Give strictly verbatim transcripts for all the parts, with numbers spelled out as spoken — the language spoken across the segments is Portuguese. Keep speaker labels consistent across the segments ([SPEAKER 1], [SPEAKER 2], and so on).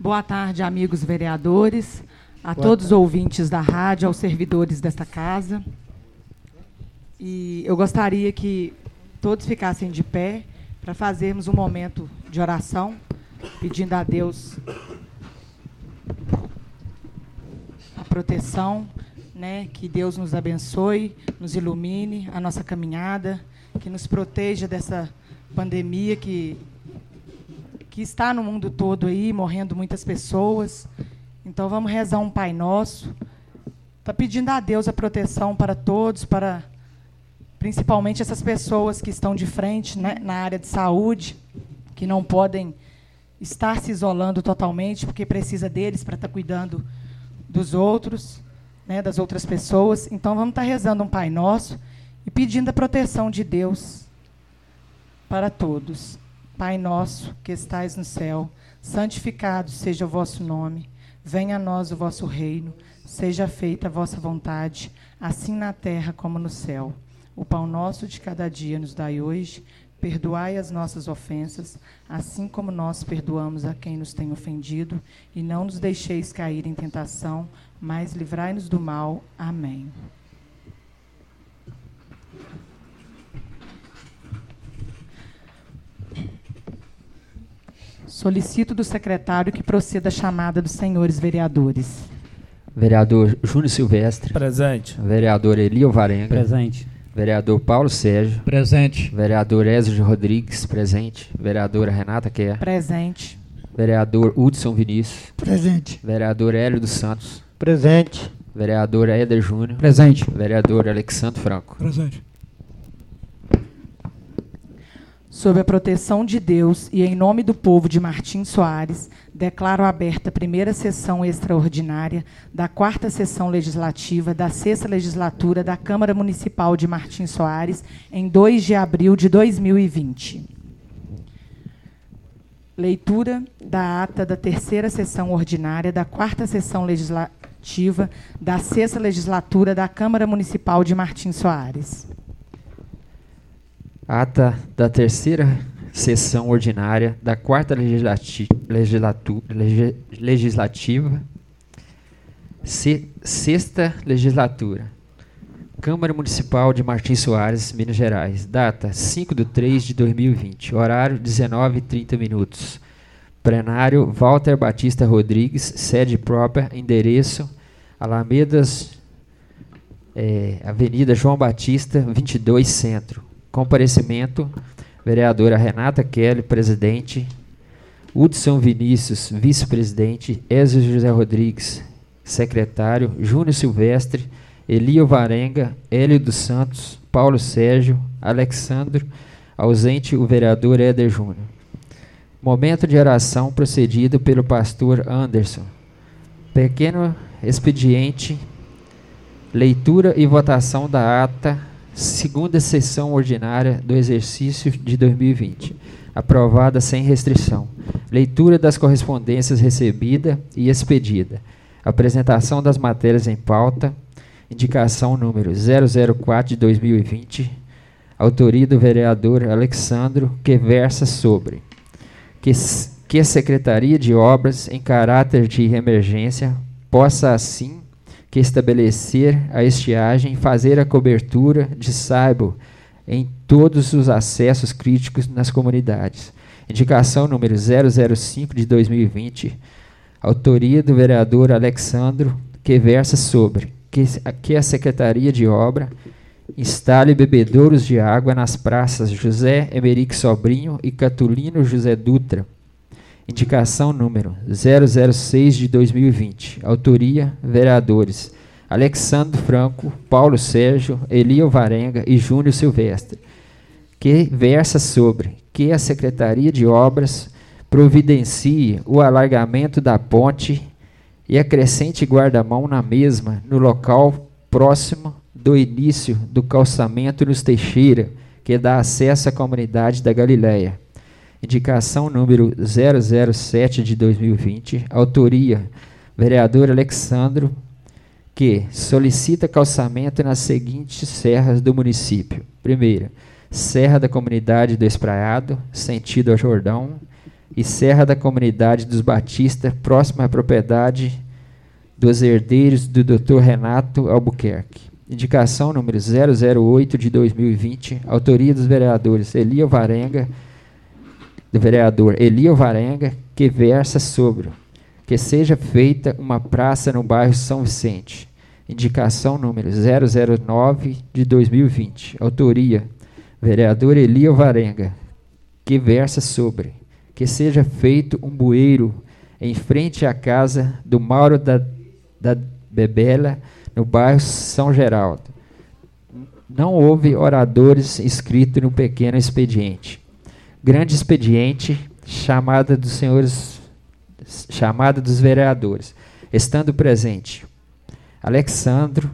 [SPEAKER 1] Boa tarde, amigos vereadores, a Boa todos os ouvintes da rádio, aos servidores desta casa. E eu gostaria que todos ficassem de pé para fazermos um momento de oração, pedindo a Deus a proteção, né, que Deus nos abençoe, nos ilumine a nossa caminhada, que nos proteja dessa pandemia que, que está no mundo todo aí, morrendo muitas pessoas. Então vamos rezar um Pai Nosso, tá pedindo a Deus a proteção para todos, para principalmente essas pessoas que estão de frente, né, na área de saúde, que não podem estar se isolando totalmente, porque precisa deles para estar cuidando dos outros, né, das outras pessoas. Então vamos estar rezando um Pai Nosso e pedindo a proteção de Deus para todos. Pai nosso que estais no céu, santificado seja o vosso nome. Venha a nós o vosso reino. Seja feita a vossa vontade, assim na terra como no céu. O pão nosso de cada dia nos dai hoje. Perdoai as nossas ofensas, assim como nós perdoamos a quem nos tem ofendido. E não nos deixeis cair em tentação, mas livrai-nos do mal. Amém. Solicito do secretário que proceda a chamada dos senhores vereadores.
[SPEAKER 2] Vereador Júnior Silvestre.
[SPEAKER 3] Presente.
[SPEAKER 2] Vereador Elio Varenga.
[SPEAKER 4] Presente.
[SPEAKER 2] Vereador Paulo Sérgio.
[SPEAKER 4] Presente.
[SPEAKER 2] Vereador Ezio Rodrigues. Presente. Vereadora Renata Kerr.
[SPEAKER 1] Presente.
[SPEAKER 2] Vereador Hudson Vinícius.
[SPEAKER 5] Presente.
[SPEAKER 2] Vereador Hélio dos Santos.
[SPEAKER 5] Presente.
[SPEAKER 2] Vereador Éder Júnior.
[SPEAKER 4] Presente.
[SPEAKER 2] Vereador Alexandre Franco.
[SPEAKER 5] Presente.
[SPEAKER 1] Sob a proteção de Deus e em nome do povo de Martim Soares, declaro aberta a primeira sessão extraordinária da quarta sessão legislativa da sexta legislatura da Câmara Municipal de Martim Soares, em dois de abril de dois mil e vinte. Leitura da ata da terceira sessão ordinária da quarta sessão legislativa da sexta legislatura da Câmara Municipal de Martim Soares.
[SPEAKER 2] Ata da terceira sessão ordinária da quarta legislati legislatu leg legislativa, se sexta legislatura, Câmara Municipal de Martim Soares, Minas Gerais. Data cinco de três de dois mil e vinte. Horário dezenove e trinta minutos. Plenário Walter Batista Rodrigues, sede própria, endereço Alamedas, é, Avenida João Batista, vinte e dois, Centro. Comparecimento, vereadora Renata Kelly, presidente, Hudson Vinícius, vice-presidente, Ezio José Rodrigues, secretário, Júnior Silvestre, Elio Varenga, Hélio dos Santos, Paulo Sérgio, Alexandre, ausente o vereador Éder Júnior. Momento de oração procedido pelo pastor Anderson. Pequeno expediente, leitura e votação da ata segunda sessão ordinária do exercício de dois mil e vinte. Aprovada sem restrição. Leitura das correspondências recebida e expedida. Apresentação das matérias em pauta. Indicação número zero zero quatro de dois mil e vinte. Autoria do vereador Alexandro, que versa sobre que, que a Secretaria de Obras, em caráter de emergência, possa assim que estabelecer a estiagem e fazer a cobertura de saibo em todos os acessos críticos nas comunidades. Indicação número zero zero cinco de dois mil e vinte. Autoria do vereador Alexandro, que versa sobre que, que a Secretaria de Obra instale bebedouros de água nas praças José Emerick Sobrinho e Catulino José Dutra. Indicação número zero zero seis de dois mil e vinte. Autoria, vereadores Alexandre Franco, Paulo Sérgio, Elio Varenga e Júnior Silvestre. Que versa sobre que a Secretaria de Obras providencie o alargamento da ponte e acrescente guarda-mão na mesma, no local próximo do início do calçamento nos Teixeira, que dá acesso à comunidade da Galileia. Indicação número zero zero sete de dois mil e vinte. Autoria, vereador Alexandro, que solicita calçamento nas seguintes serras do município. Primeira, Serra da Comunidade do Espraiado, sentido ao Jordão. e Serra da Comunidade dos Batista, próxima à propriedade dos herdeiros do doutor Renato Albuquerque. Indicação número zero zero oito de dois mil e vinte, autoria dos vereadores Elio Varenga, do vereador Elio Varenga, que versa sobre que seja feita uma praça no bairro São Vicente. Indicação número zero zero nove de dois mil e vinte, autoria vereador Elio Varenga, que versa sobre que seja feito um bueiro em frente à casa do Mauro da, da Bebela, no bairro São Geraldo. Não houve oradores inscritos no pequeno expediente. Grande expediente, chamada dos senhores, chamada dos vereadores, estando presente Alexandro,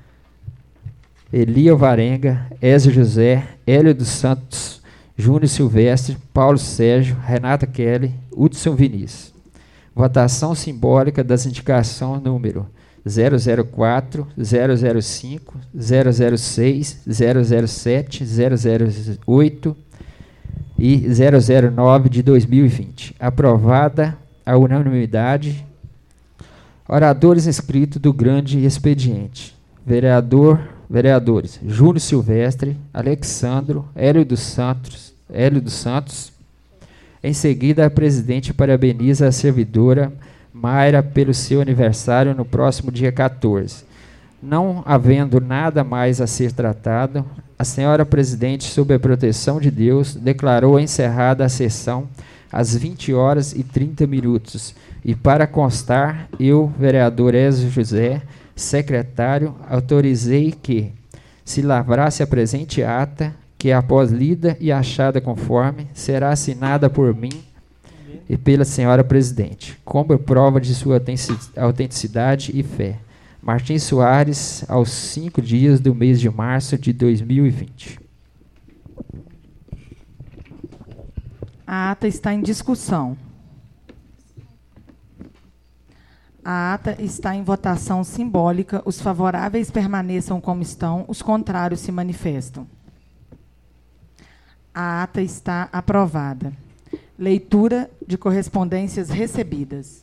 [SPEAKER 2] Elio Varenga, Ézio José, Hélio dos Santos, Júnior Silvestre, Paulo Sérgio, Renata Kelly, Hudson Vinícius. Votação simbólica das indicações número zero zero quatro, zero zero cinco, zero zero seis, zero zero sete, zero zero oito e zero zero nove de dois mil e vinte. Aprovada a unanimidade. Oradores inscritos do grande expediente. Vereador, vereadores Júnior Silvestre, Alexandro, Hélio dos Santos, Hélio dos Santos. Em seguida, a presidente parabeniza a servidora Mayra pelo seu aniversário no próximo dia quatorze. Não havendo nada mais a ser tratado, a senhora presidente, sob a proteção de Deus, declarou encerrada a sessão às vinte horas e trinta minutos. E para constar, eu, vereador Ézio José, secretário, autorizei que se lavrasse a presente ata, que após lida e achada conforme, será assinada por mim e pela senhora presidente, como prova de sua autenticidade e fé. Martins Soares, aos cinco dias do mês de março de dois mil e vinte.
[SPEAKER 1] A ata está em discussão. A ata está em votação simbólica. Os favoráveis permaneçam como estão, os contrários se manifestam. A ata está aprovada. Leitura de correspondências recebidas.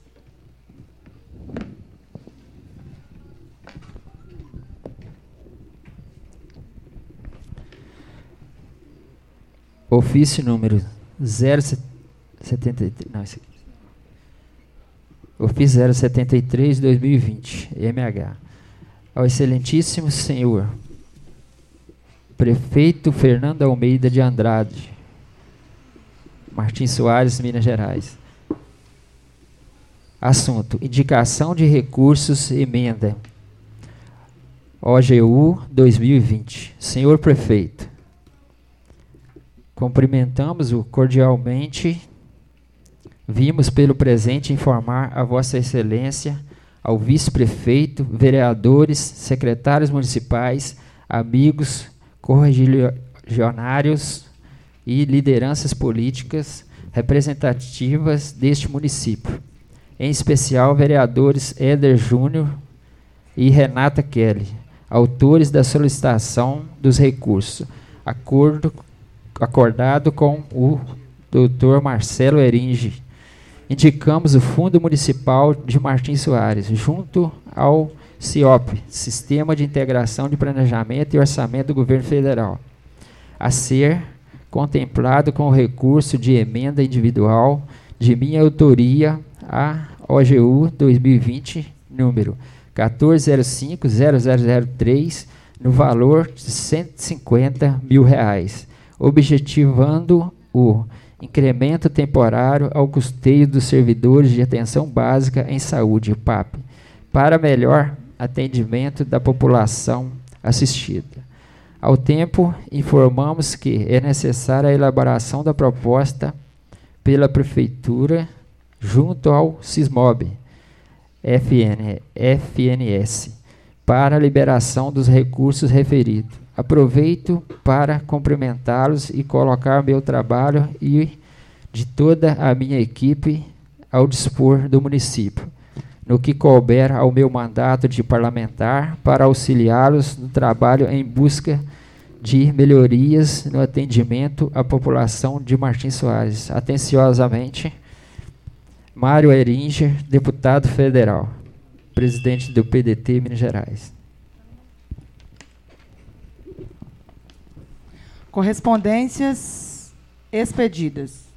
[SPEAKER 2] Ofício número zero setenta e três, não, esse aqui. Ofício zero setenta e três de dois mil e vinte, M H. Ao excelentíssimo senhor prefeito Fernando Almeida de Andrade, Martins Soares, Minas Gerais. Assunto: indicação de recursos, emenda O G U dois mil e vinte. Senhor prefeito, cumprimentamos-o cordialmente. Vimos pelo presente informar a Vossa Excelência, ao vice-prefeito, vereadores, secretários municipais, amigos, correligionários e lideranças políticas representativas deste município, em especial vereadores Éder Júnior e Renata Kelly, autores da solicitação dos recursos, acordo, acordado com o doutor Marcelo Eringe. Indicamos o Fundo Municipal de Martins Soares, junto ao CIOP, Sistema de Integração de Planejamento e Orçamento do Governo Federal, a ser contemplado com o recurso de emenda individual de minha autoria a O G U dois mil e vinte, número quatorze zero cinco zero zero zero três, no valor de cento e cinquenta mil reais, objetivando o incremento temporário ao custeio dos servidores de atenção básica em saúde, P A P, para melhor atendimento da população assistida. Ao tempo, informamos que é necessária a elaboração da proposta pela Prefeitura junto ao SISMOB, F N, F N S, para a liberação dos recursos referidos. Aproveito para cumprimentá-los e colocar meu trabalho e de toda a minha equipe ao dispor do município, no que couber ao meu mandato de parlamentar, para auxiliá-los no trabalho em busca de melhorias no atendimento à população de Martins Soares. Atenciosamente, Mário Eringer, deputado federal, presidente do P D T Minas Gerais.
[SPEAKER 1] Correspondências expedidas.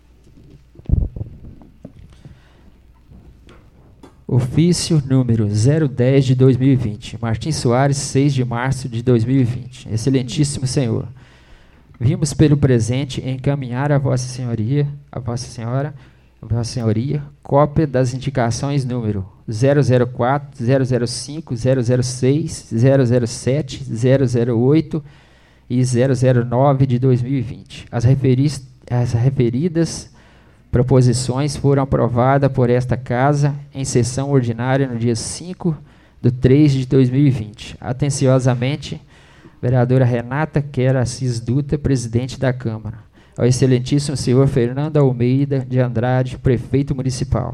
[SPEAKER 2] Ofício número zero dez de dois mil e vinte. Martim Soares, seis de março de dois mil e vinte. Excelentíssimo Senhor, vimos pelo presente encaminhar a Vossa Senhoria, a Vossa Senhora, a Vossa Senhoria, cópia das indicações número zero zero quatro, zero zero cinco, zero zero seis, zero zero sete, zero zero oito e zero zero nove de dois mil e vinte. As, referis, as referidas proposições foram aprovadas por esta Casa em sessão ordinária no dia cinco de três de dois mil e vinte. Atenciosamente, vereadora Renata Quer Assis Dutra, presidente da Câmara. Ao excelentíssimo senhor Fernando Almeida de Andrade, prefeito municipal.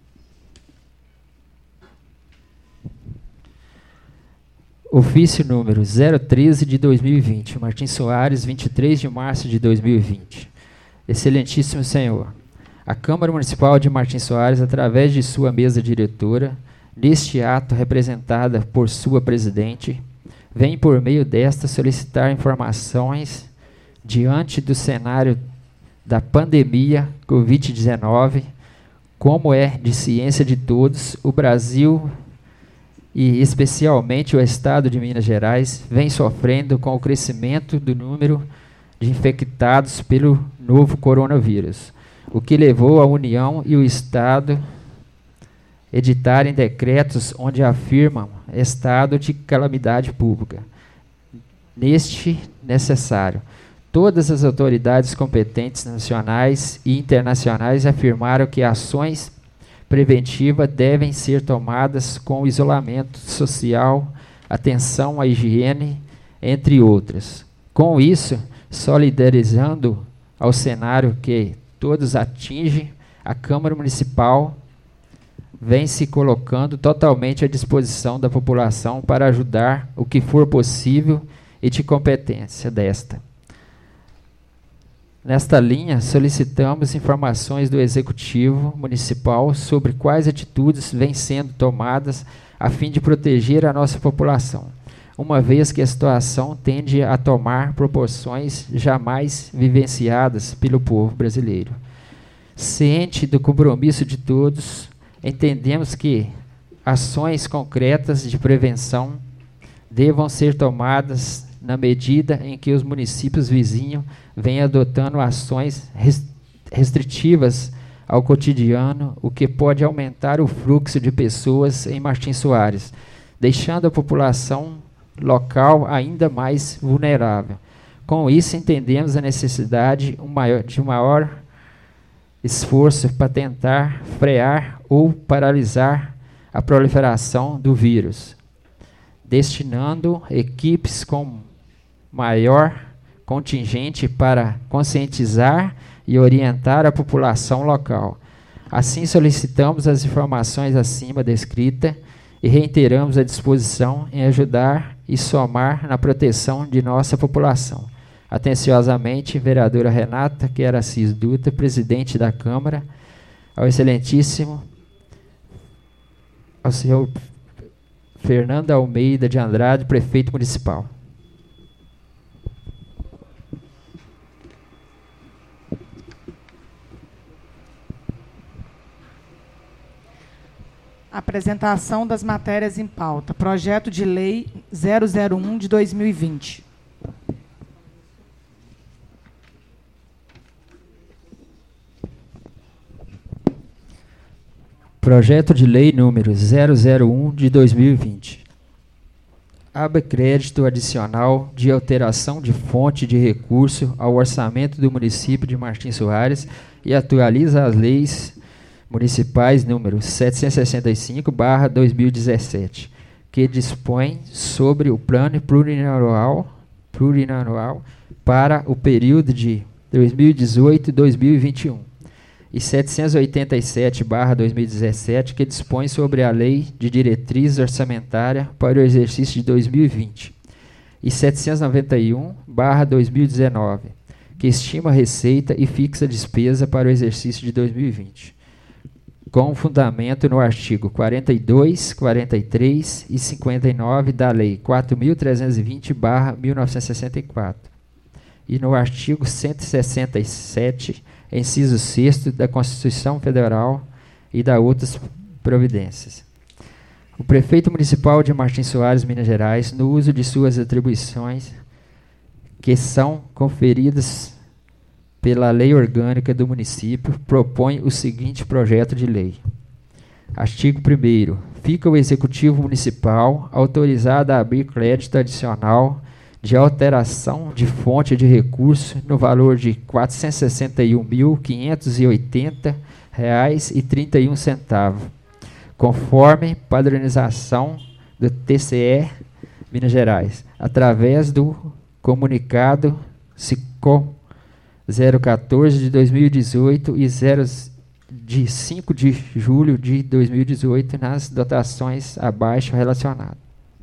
[SPEAKER 2] Ofício número zero treze de dois mil e vinte. Martim Soares, vinte e três de março de dois mil e vinte. Excelentíssimo senhor, a Câmara Municipal de Martim Soares, através de sua mesa diretora, neste ato representada por sua presidente, vem por meio desta solicitar informações diante do cenário da pandemia covid dezenove, como é de ciência de todos, o Brasil e especialmente o estado de Minas Gerais vem sofrendo com o crescimento do número de infectados pelo novo coronavírus, o que levou a União e o Estado a editarem decretos onde afirmam estado de calamidade pública. Neste necessário, todas as autoridades competentes nacionais e internacionais afirmaram que ações preventivas devem ser tomadas com isolamento social, atenção à higiene, entre outras. Com isso, solidarizando ao cenário que todos atingem, a Câmara Municipal vem se colocando totalmente à disposição da população para ajudar o que for possível e de competência desta. Nesta linha, solicitamos informações do Executivo Municipal sobre quais atitudes vêm sendo tomadas a fim de proteger a nossa população, uma vez que a situação tende a tomar proporções jamais vivenciadas pelo povo brasileiro. Ciente do compromisso de todos, entendemos que ações concretas de prevenção devam ser tomadas na medida em que os municípios vizinhos vêm adotando ações restritivas ao cotidiano, o que pode aumentar o fluxo de pessoas em Martim Soares, deixando a população local ainda mais vulnerável. Com isso, entendemos a necessidade um maior, de um maior esforço para tentar frear ou paralisar a proliferação do vírus, destinando equipes com maior contingente para conscientizar e orientar a população local. Assim, solicitamos as informações acima descritas e reiteramos a disposição em ajudar e somar na proteção de nossa população. Atenciosamente, vereadora Renata Quer Assis Dutra, presidente da Câmara, ao excelentíssimo, ao senhor Fernando Almeida de Andrade, prefeito municipal.
[SPEAKER 1] Apresentação das matérias em pauta. Projeto de Lei zero zero um de dois mil e vinte.
[SPEAKER 2] Projeto de Lei número zero zero um de dois mil e vinte. Abre crédito adicional de alteração de fonte de recurso ao orçamento do município de Martim Soares e atualiza as leis municipais número setecentos e sessenta e cinco barra dois mil e dezessete, que dispõe sobre o plano plurianual, plurianual para o período de dois mil e dezoito e dois mil e vinte e um, e setecentos e oitenta e sete barra dois mil e dezessete, que dispõe sobre a Lei de Diretrizes Orçamentárias para o exercício de dois mil e vinte, e setecentos e noventa e um barra dois mil e dezenove, que estima a receita e fixa a despesa para o exercício de dois mil e vinte. com fundamento no artigo quarenta e dois, quarenta e três e cinquenta e nove da Lei quatro mil trezentos e vinte barra mil novecentos e sessenta e quatro e no artigo cento e sessenta e sete, inciso sexto da Constituição Federal e da outras providências. O prefeito municipal de Martins Soares, Minas Gerais, no uso de suas atribuições que são conferidas pela Lei Orgânica do Município, propõe o seguinte projeto de lei. Artigo primeiro. Fica o Executivo Municipal autorizado a abrir crédito adicional de alteração de fonte de recurso no valor de quatrocentos e sessenta e um mil, quinhentos e oitenta reais e trinta e um centavos, conforme padronização do T C E Minas Gerais, através do comunicado SICOM zero quatorze de dois mil e dezoito e zero de cinco de julho de dois mil e dezoito nas dotações abaixo relacionadas.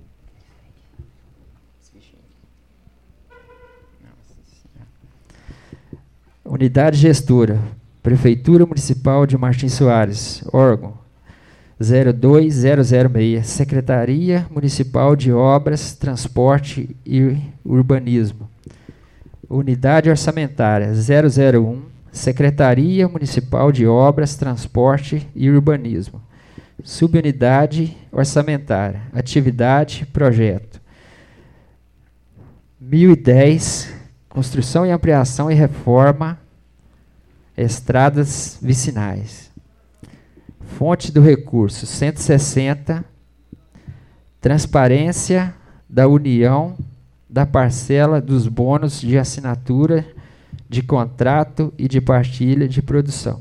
[SPEAKER 2] Unidade gestora, Prefeitura Municipal de Martins Soares, órgão zero dois zero zero seis, Secretaria Municipal de Obras, Transporte e Urbanismo. Unidade orçamentária zero zero um, Secretaria Municipal de Obras, Transporte e Urbanismo. Subunidade orçamentária, atividade, projeto. mil e dez, construção e ampliação e reforma, estradas vicinais. Fonte do recurso cento e sessenta, transparência da União da parcela dos bônus de assinatura de contrato e de partilha de produção.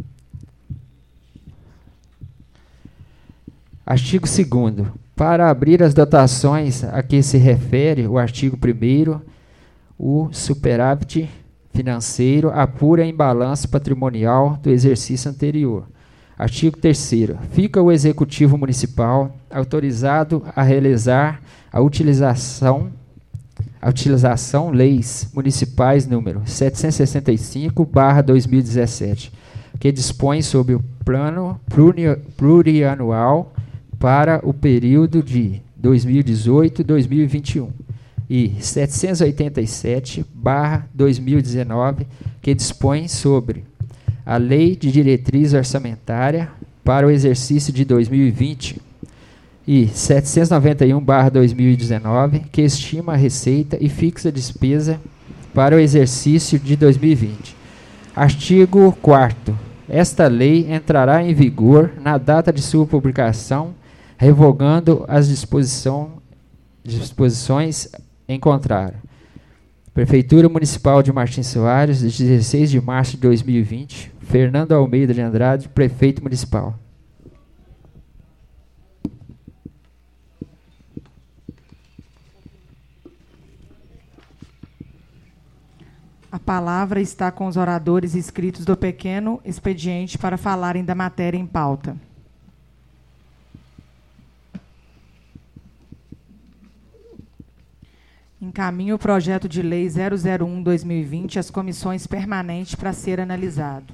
[SPEAKER 2] Artigo segundo. Para abrir as dotações a que se refere o artigo primeiro, o superávit financeiro apura em balanço patrimonial do exercício anterior. Artigo terceiro. Fica o Executivo Municipal autorizado a realizar a utilização A utilização leis municipais número setecentos e sessenta e cinco barra dois mil e dezessete, que dispõe sobre o plano plurianual para o período de dois mil e dezoito a dois mil e vinte e um, e setecentos e oitenta e sete barra dois mil e dezenove, que dispõe sobre a Lei de Diretriz Orçamentária para o exercício de dois mil e vinte, e setecentos e noventa e um barra dois mil e dezenove, que estima a receita e fixa a despesa para o exercício de dois mil e vinte. Artigo quarto. Esta lei entrará em vigor na data de sua publicação, revogando as disposição, disposições em contrário. Prefeitura Municipal de Martins Soares, dezesseis de março de dois mil e vinte. Fernando Almeida de Andrade, Prefeito Municipal.
[SPEAKER 1] A palavra está com os oradores inscritos do pequeno expediente para falarem da matéria em pauta. Encaminho o projeto de lei zero zero um barra dois mil e vinte às comissões permanentes para ser analisado.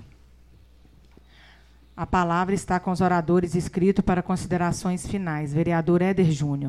[SPEAKER 1] A palavra está com os oradores inscritos para considerações finais. Vereador Éder Júnior.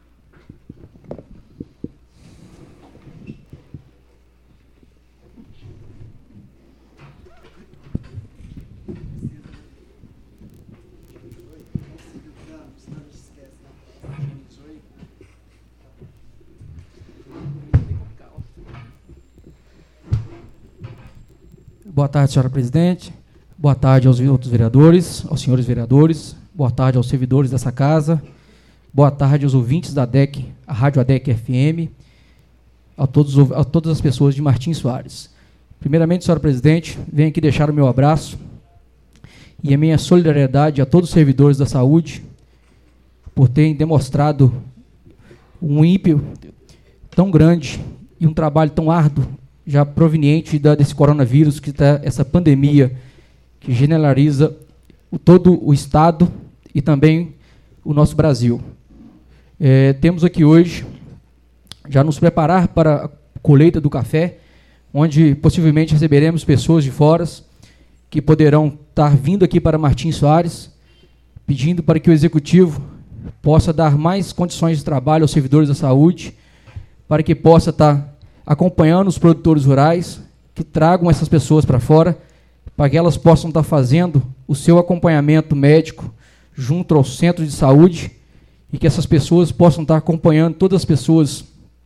[SPEAKER 3] Boa tarde, senhora presidente. Boa tarde aos outros vereadores, aos senhores vereadores. Boa tarde aos servidores dessa casa. Boa tarde aos ouvintes da D E C, a Rádio A D E C F M, a, todos, a todas as pessoas de Martins Soares. Primeiramente, senhora presidente, venho aqui deixar o meu abraço e a minha solidariedade a todos os servidores da saúde por terem demonstrado um ímpeto tão grande e um trabalho tão árduo já proveniente da, desse coronavírus, que está essa pandemia que generaliza o, todo o Estado e também o nosso Brasil. É, temos aqui hoje já nos preparar para a colheita do café, onde possivelmente receberemos pessoas de fora que que poderão estar vindo aqui para Martins Soares, pedindo para que o Executivo possa dar mais condições de trabalho aos servidores da saúde, para que possa estar acompanhando os produtores rurais, que tragam essas pessoas para fora, para que elas possam estar fazendo o seu acompanhamento médico junto ao centro de saúde, e que essas pessoas possam estar acompanhando todas as pessoas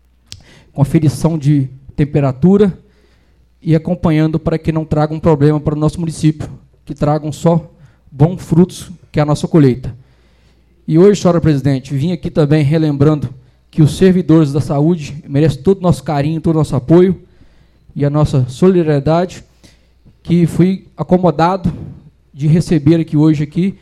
[SPEAKER 3] com aferição de temperatura e acompanhando para que não tragam problema para o nosso município, que tragam só bons frutos, que é a nossa colheita. E hoje, senhora presidente, vim aqui também relembrando que os servidores da saúde merecem todo o nosso carinho, todo o nosso apoio e a nossa solidariedade, que fui acomodado de receber aqui hoje aqui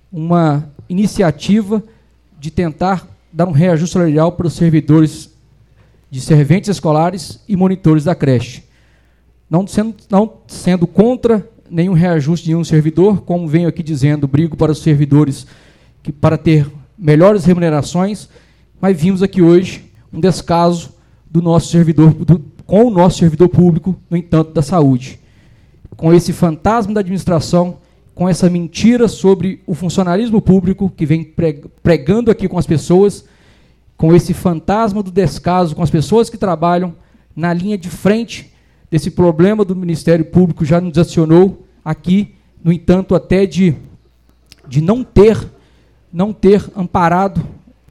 [SPEAKER 3] uma iniciativa de tentar dar um reajuste salarial para os servidores de serventes escolares e monitores da creche. Não sendo, não sendo contra nenhum reajuste de nenhum servidor, como venho aqui dizendo, brigo para os servidores que, para ter melhores remunerações, mas vimos aqui hoje um descaso do nosso servidor, do, com o nosso servidor público, no entanto, da saúde. Com esse fantasma da administração, com essa mentira sobre o funcionalismo público que vem pregando aqui com as pessoas, com esse fantasma do descaso com as pessoas que trabalham na linha de frente desse problema do Ministério Público, já nos acionou aqui, no entanto, até de, de não ter, não ter amparado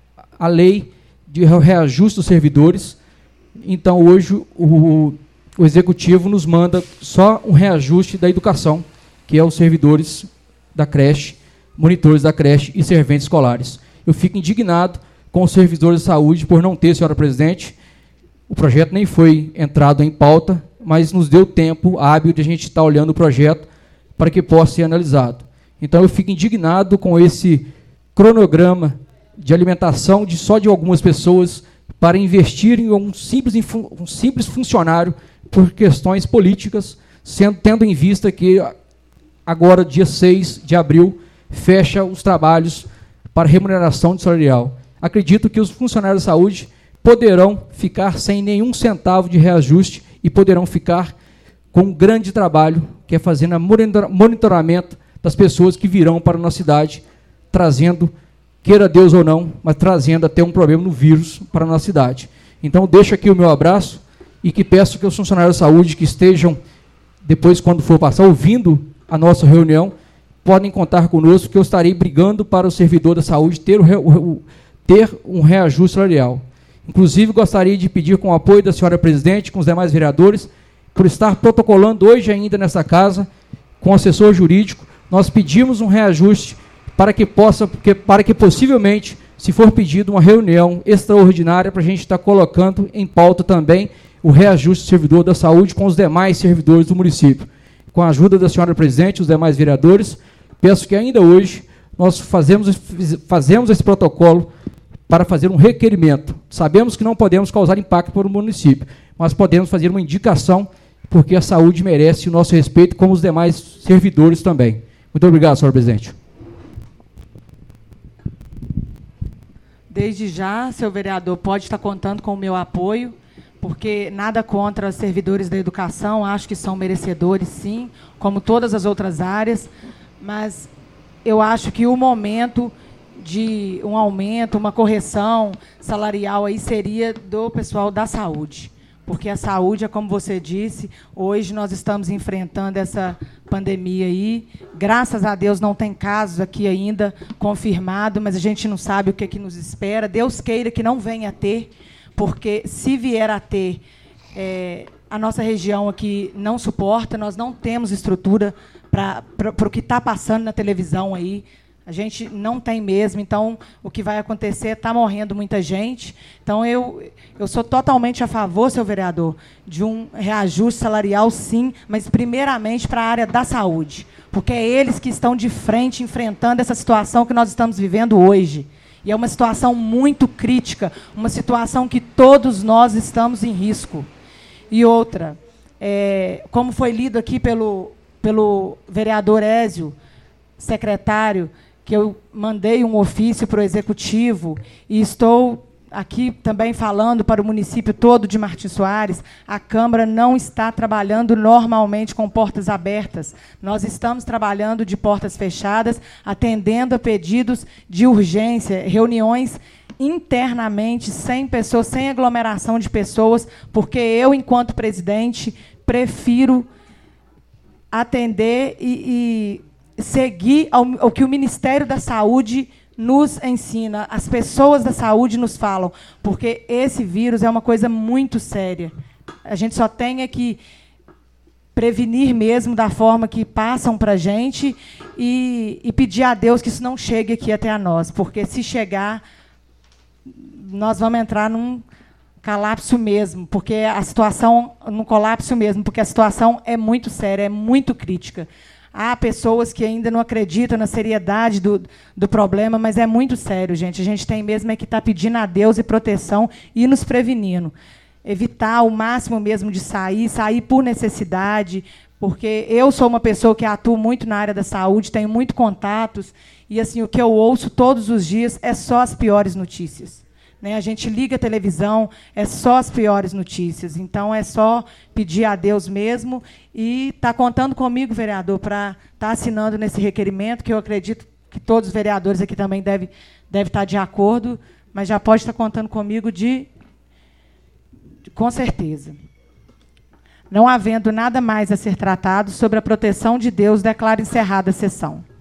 [SPEAKER 3] a lei de reajuste dos servidores. Então, hoje, o, o Executivo nos manda só um reajuste da educação, que é os servidores da creche, monitores da creche e serventes escolares. Eu fico indignado com os servidores de saúde por não ter, senhora presidente, o projeto nem foi entrado em pauta, mas nos deu tempo hábil de a gente estar olhando o projeto para que possa ser analisado. Então, eu fico indignado com esse cronograma de alimentação de só de algumas pessoas para investir em um simples, um simples funcionário por questões políticas, sendo, tendo em vista que agora, dia seis de abril, fecha os trabalhos para remuneração de salarial. Acredito que os funcionários de saúde poderão ficar sem nenhum centavo de reajuste e poderão ficar com um grande trabalho, que é fazendo o monitoramento das pessoas que virão para a nossa cidade, trazendo, queira Deus ou não, mas trazendo até um problema no vírus para a nossa cidade. Então, deixo aqui o meu abraço e que peço que os funcionários de saúde que estejam, depois, quando for passar, ouvindo a nossa reunião, podem contar conosco, que eu estarei brigando para o servidor da saúde ter, o, o, ter um reajuste salarial. Inclusive, gostaria de pedir, com o apoio da senhora presidente, com os demais vereadores, por estar protocolando hoje ainda nessa casa, com o assessor jurídico, nós pedimos um reajuste para que possa, porque, para que possivelmente, se for pedido uma reunião extraordinária, para a gente estar colocando em pauta também o reajuste do servidor da saúde com os demais servidores do município. Com a ajuda da senhora presidente e os demais vereadores, peço que ainda hoje nós fazemos, fazemos esse protocolo para fazer um requerimento. Sabemos que não podemos causar impacto para o município, mas podemos fazer uma indicação, porque a saúde merece o nosso respeito, como os demais servidores também. Muito obrigado, senhor presidente.
[SPEAKER 1] Desde já, seu vereador pode estar contando com o meu apoio, porque nada contra os servidores da educação, acho que são merecedores, sim, como todas as outras áreas, mas eu acho que o momento de um aumento, uma correção salarial aí seria do pessoal da saúde, porque a saúde, é como você disse, hoje nós estamos enfrentando essa pandemia aí, graças a Deus não tem casos aqui ainda confirmados, mas a gente não sabe o que, é que nos espera, Deus queira que não venha a ter, porque se vier a ter, é, a nossa região aqui não suporta, nós não temos estrutura para o que está passando na televisão aí, a gente não tem mesmo, então o que vai acontecer está morrendo muita gente. Então eu, eu sou totalmente a favor, seu vereador, de um reajuste salarial, sim, mas primeiramente para a área da saúde, porque é eles que estão de frente enfrentando essa situação que nós estamos vivendo hoje. E é uma situação muito crítica, uma situação que todos nós estamos em risco. E outra, é, como foi lido aqui pelo, pelo vereador Ézio, secretário, que eu mandei um ofício para o Executivo e estou aqui também falando para o município todo de Martins Soares, a Câmara não está trabalhando normalmente com portas abertas. Nós estamos trabalhando de portas fechadas, atendendo a pedidos de urgência, reuniões internamente, sem pessoas, sem aglomeração de pessoas, porque eu, enquanto presidente, prefiro atender e, e seguir ao, ao que o Ministério da Saúde nos ensina, as pessoas da saúde nos falam, porque esse vírus é uma coisa muito séria. A gente só tem é que prevenir mesmo da forma que passam para a gente e, e pedir a Deus que isso não chegue aqui até a nós, porque se chegar, nós vamos entrar num colapso mesmo, porque a situação, num colapso mesmo, porque a situação é muito séria, é muito crítica. Há pessoas que ainda não acreditam na seriedade do, do problema, mas é muito sério, gente. A gente tem mesmo é que estar pedindo a Deus e proteção e nos prevenindo. Evitar o máximo mesmo de sair, sair por necessidade, porque eu sou uma pessoa que atuo muito na área da saúde, tenho muito contatos, e assim, o que eu ouço todos os dias é só as piores notícias. Né? A gente liga a televisão, é só as piores notícias. Então, é só pedir a Deus mesmo e está contando comigo, vereador, para estar tá assinando nesse requerimento, que eu acredito que todos os vereadores aqui também devem deve estar tá de acordo, mas já pode estar tá contando comigo de, de, com certeza. Não havendo nada mais a ser tratado sobre a proteção de Deus, declaro encerrada a sessão.